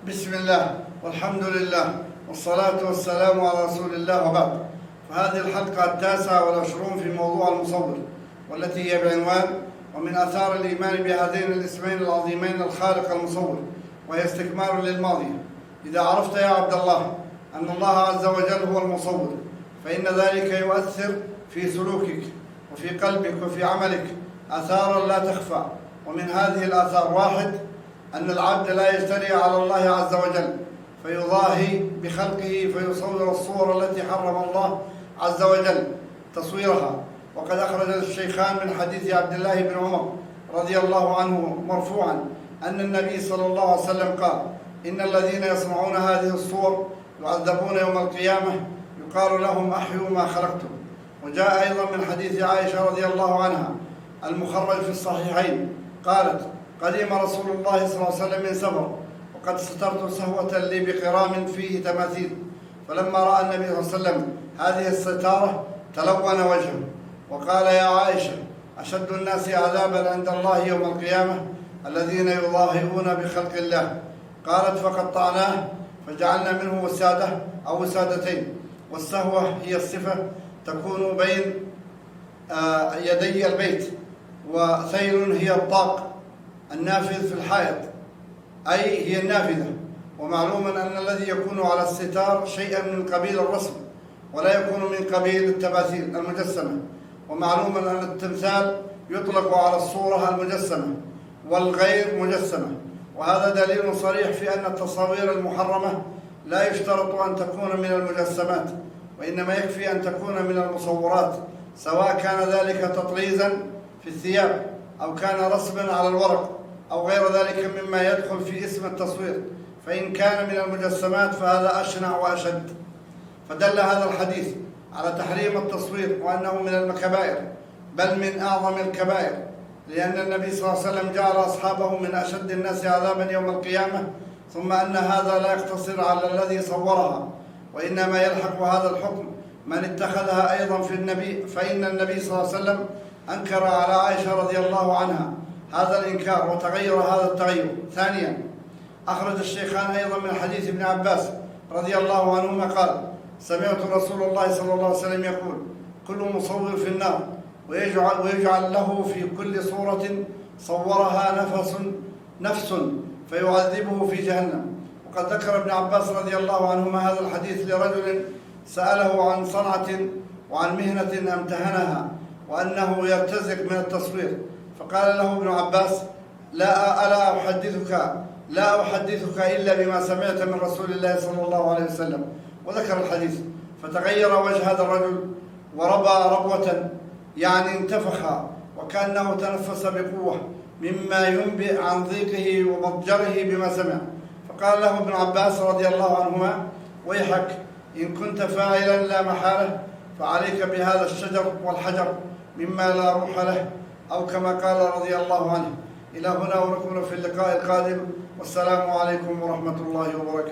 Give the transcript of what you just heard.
بسم الله والحمد لله والصلاة والسلام على رسول الله وبعد. فهذه الحلقة 29 في موضوع المصور، والتي هي بعنوان ومن آثار الإيمان بهذين الاسمين العظيمين الخالق المصور، وهي استكمال للماضي. إذا عرفت يا عبد الله أن الله عز وجل هو المصور، فإن ذلك يؤثر في سلوكك وفي قلبك وفي عملك آثارا لا تخفى. ومن هذه الآثار: 1. أن العبد لا يجترئ على الله عز وجل فيضاهي بخلقه فيصور الصور التي حرم الله عز وجل تصويرها. وقد أخرج الشيخان من حديث عبد الله بن عمر رضي الله عنه مرفوعا أن النبي صلى الله عليه وسلم قال: إن الذين يصنعون هذه الصور يعذبون يوم القيامة، يقال لهم أحيوا ما خلقتم. وجاء أيضا من حديث عائشة رضي الله عنها المخرج في الصحيحين قالت: قدم رسول الله صلى الله عليه وسلم من سفر، وقد سترت سهوة لي بقرام فيه تماثيل، فلما رأى النبي صلى الله عليه وسلم هذه الستارة تلون وجهه وقال: يا عائشة، أشد الناس عذابا عند الله يوم القيامة الذين يضاهئون بخلق الله. قالت: فقطعناه فجعلنا منه وسادة أو وسادتين. والسهوة هي الصفة تكون بين يدي البيت، وثيل هي الطاق النافذ في الحائط، أي هي النافذة. ومعلوم أن الذي يكون على الستار شيئا من قبيل الرسم، ولا يكون من قبيل التماثيل المجسمة. ومعلوم أن التمثال يطلق على الصورة المجسمة والغير مجسمة، وهذا دليل صريح في أن التصاوير المحرمة لا يشترط أن تكون من المجسمات، وإنما يكفي أن تكون من المصورات، سواء كان ذلك تطريزا في الثياب أو كان رسما على الورق أو غير ذلك مما يدخل في اسم التصوير. فإن كان من المجسمات فهذا أشنع وأشد. فدل هذا الحديث على تحريم التصوير، وأنه من الكبائر، بل من أعظم الكبائر، لأن النبي صلى الله عليه وسلم جعل أصحابه من أشد الناس عذابا يوم القيامة. ثم أن هذا لا يقتصر على الذي صورها، وإنما يلحق هذا الحكم من اتخذها أيضا في النبي، فإن النبي صلى الله عليه وسلم أنكر على عائشة رضي الله عنها هذا الإنكار وتغير هذا التغير. 2. أخرج الشيخان أيضا من حديث ابن عباس رضي الله عنهما قال: سمعت رسول الله صلى الله عليه وسلم يقول: كل مصور في النار، ويجعل له في كل صورة صورها نفس فيعذبه في جهنم. وقد ذكر ابن عباس رضي الله عنهما هذا الحديث لرجل سأله عن صنعة وعن مهنة امتهنها، وأنه يرتزق من التصوير، فقال له ابن عباس: لا أحدثك إلا بما سمعت من رسول الله صلى الله عليه وسلم. وذكر الحديث، فتغير وجه هذا الرجل وربى ربوة، يعني انتفخ وكأنه تنفس بقوة، مما ينبئ عن ضيقه ومضجره بما سمع. فقال له ابن عباس رضي الله عنهما: ويحك، إن كنت فاعلا لا محالة فعليك بهذا الشجر والحجر مما لا روح له، أو كما قال رضي الله عنه. إلى هنا ونكون في اللقاء القادم، والسلام عليكم ورحمة الله وبركاته.